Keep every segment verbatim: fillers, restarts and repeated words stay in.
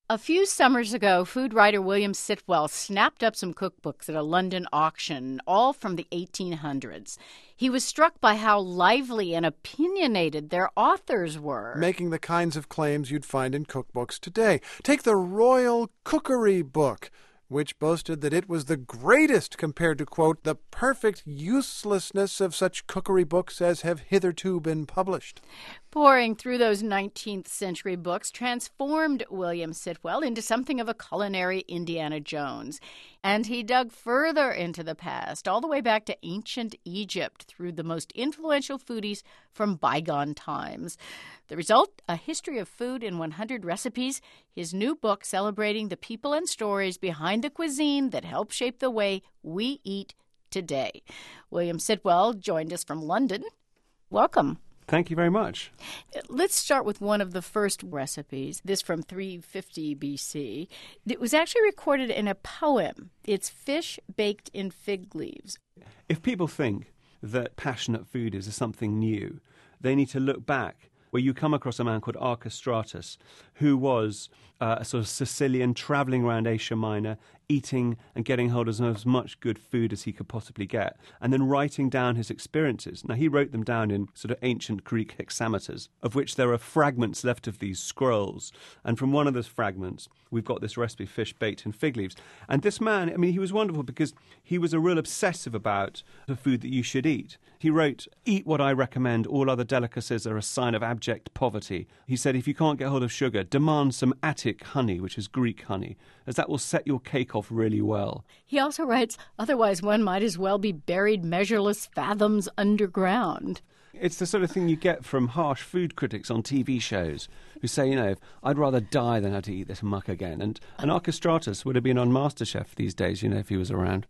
A few summers ago, food writer William Sitwell snapped up some cookbooks at a London auction, all from the eighteen hundreds. He was struck by how lively and opinionated their authors were, making the kinds of claims you'd find in cookbooks today. Take the Royal Cookery Book, which boasted that it was the greatest compared to, quote, the perfect uselessness of such cookery books as have hitherto been published. Pouring through those nineteenth century books transformed William Sitwell into something of a culinary Indiana Jones. And he dug further into the past, all the way back to ancient Egypt, through the most influential foodies from bygone times. The result, A History of Food in one hundred Recipes, his new book celebrating the people and stories behind the cuisine that help shape the way we eat today. William Sitwell joined us from London. Welcome. Thank you very much. Let's start with one of the first recipes, this from three fifty B C. It was actually recorded in a poem. It's fish baked in fig leaves. If people think that passionate food is something new, they need to look back where you come across a man called Archestratus, who was uh, a sort of Sicilian travelling around Asia Minor, eating and getting hold of as much good food as he could possibly get, and then writing down his experiences. Now, he wrote them down in sort of ancient Greek hexameters, of which there are fragments left of these scrolls. And from one of those fragments, we've got this recipe, fish baked in fig leaves. And this man, I mean, he was wonderful because he was a real obsessive about the food that you should eat. He wrote, "Eat what I recommend, all other delicacies are a sign of abject poverty." He said, if you can't get hold of sugar, demand some Attic honey, which is Greek honey, as that will set your cake off really well. He also writes, otherwise one might as well be buried measureless fathoms underground. It's the sort of thing you get from harsh food critics on T V shows who say, you know, I'd rather die than have to eat this muck again. And, and Archestratus would have been on MasterChef these days, you know, if he was around.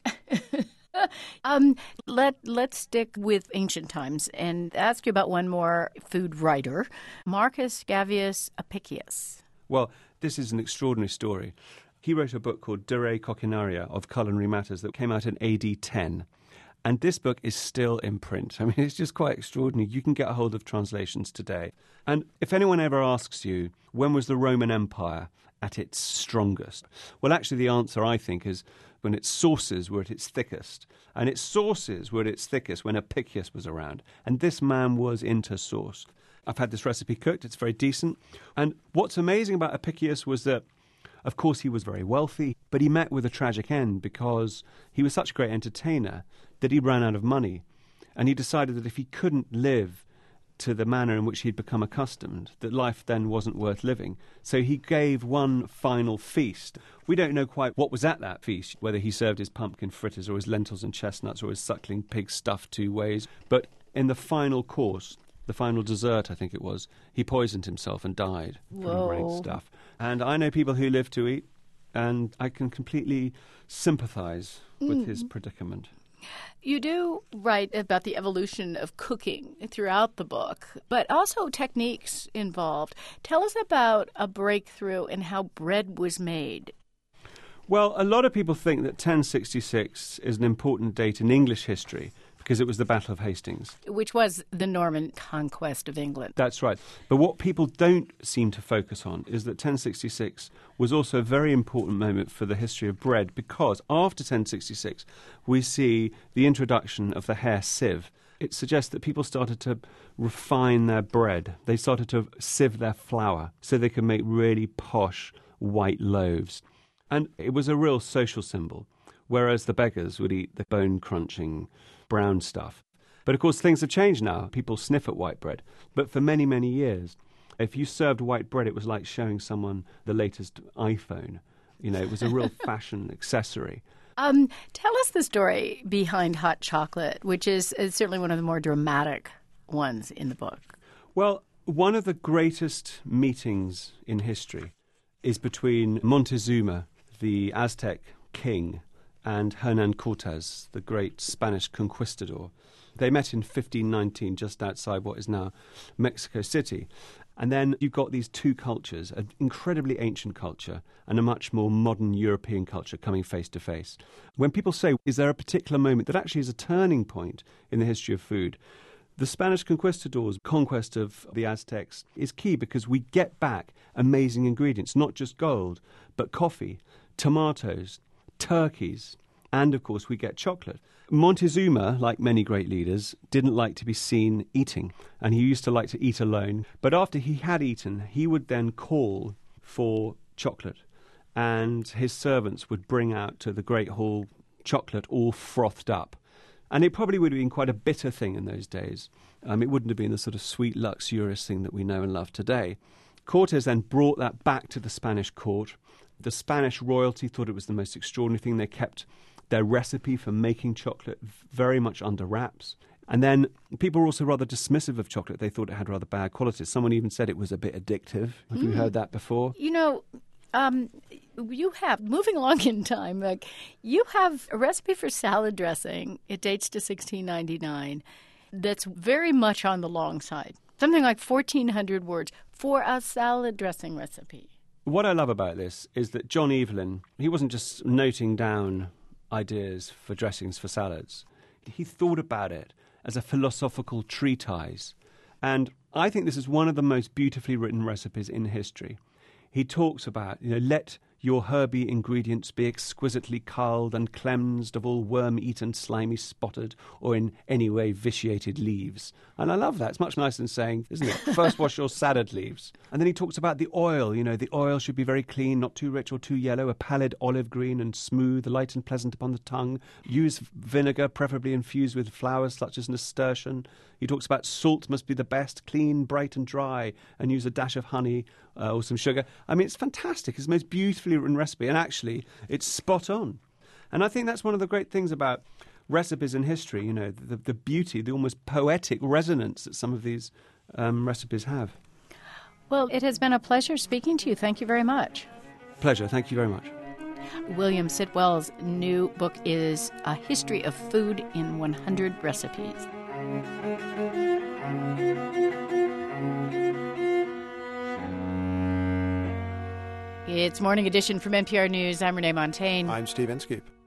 um, let, let's stick with ancient times and ask you about one more food writer, Marcus Gavius Apicius. Well, this is an extraordinary story. He wrote a book called De Re Coquinaria of Culinary Matters that came out in A D ten. And this book is still in print. I mean, it's just quite extraordinary. You can get a hold of translations today. And if anyone ever asks you, when was the Roman Empire at its strongest? Well, actually, the answer, I think, is when its sources were at its thickest. And its sources were at its thickest when Apicius was around. And this man was into sauce. I've had this recipe cooked. It's very decent. And what's amazing about Apicius was that, of course, he was very wealthy, but he met with a tragic end because he was such a great entertainer that he ran out of money. And he decided that if he couldn't live to the manner in which he'd become accustomed, that life then wasn't worth living. So he gave one final feast. We don't know quite what was at that feast, whether he served his pumpkin fritters or his lentils and chestnuts or his suckling pig stuffed two ways. But in the final course, the final dessert, I think it was, he poisoned himself and died from rank stuff. And I know people who live to eat, and I can completely sympathise with mm. his predicament. You do write about the evolution of cooking throughout the book, but also techniques involved. Tell us about a breakthrough in how bread was made. Well, a lot of people think that ten sixty-six is an important date in English history because it was the Battle of Hastings. Which was the Norman conquest of England. That's right. But what people don't seem to focus on is that ten sixty-six was also a very important moment for the history of bread because after ten sixty-six we see the introduction of the hair sieve. It suggests that people started to refine their bread. They started to sieve their flour so they could make really posh white loaves. And it was a real social symbol, whereas the beggars would eat the bone-crunching brown stuff. But of course, things have changed now. People sniff at white bread. But for many, many years, if you served white bread, it was like showing someone the latest iPhone. You know, it was a real fashion accessory. Um, tell us the story behind hot chocolate, which is, is certainly one of the more dramatic ones in the book. Well, one of the greatest meetings in history is between Montezuma, the Aztec king, and Hernan Cortes, the great Spanish conquistador. They met in fifteen nineteen, just outside what is now Mexico City. And then you've got these two cultures, an incredibly ancient culture and a much more modern European culture coming face to face. When people say, is there a particular moment that actually is a turning point in the history of food, The Spanish conquistadors' conquest of the Aztecs is key because we get back amazing ingredients, not just gold, but coffee, tomatoes, turkeys, and of course we get chocolate. Montezuma, like many great leaders, didn't like to be seen eating, and he used to like to eat alone. But after he had eaten, he would then call for chocolate, and his servants would bring out to the great hall chocolate all frothed up. And it probably would have been quite a bitter thing in those days. Um, it wouldn't have been the sort of sweet, luxurious thing that we know and love today. Cortes then brought that back to the Spanish court. The Spanish royalty thought it was the most extraordinary thing. They kept their recipe for making chocolate very much under wraps. And then people were also rather dismissive of chocolate. They thought it had rather bad qualities. Someone even said it was a bit addictive. Have mm. you heard that before? You know, um, you have, moving along in time, like, you have a recipe for salad dressing. It dates to sixteen ninety-nine. That's very much on the long side. Something like fourteen hundred words for a salad dressing recipe. What I love about this is that John Evelyn, he wasn't just noting down ideas for dressings for salads. He thought about it as a philosophical treatise. And I think this is one of the most beautifully written recipes in history. He talks about, you know, let your herby ingredients be exquisitely culled and cleansed of all worm-eaten, slimy, spotted, or in any way vitiated leaves. And I love that. It's much nicer than saying, isn't it, first wash your salad leaves. And then he talks about the oil. You know, the oil should be very clean, not too rich or too yellow, a pallid olive green and smooth, light and pleasant upon the tongue. Use vinegar, preferably infused with flowers such as nasturtium. He talks about salt must be the best, clean, bright and dry, and use a dash of honey uh, or some sugar. I mean, it's fantastic. It's the most beautifully written recipe, and actually, it's spot on. And I think that's one of the great things about recipes in history, you know, the, the beauty, the almost poetic resonance that some of these um, recipes have. Well, it has been a pleasure speaking to you. Thank you very much. Pleasure. Thank you very much. William Sitwell's new book is A History of Food in one hundred Recipes. It's Morning Edition from N P R News. I'm Renee Montagne. I'm Steve Inskeep.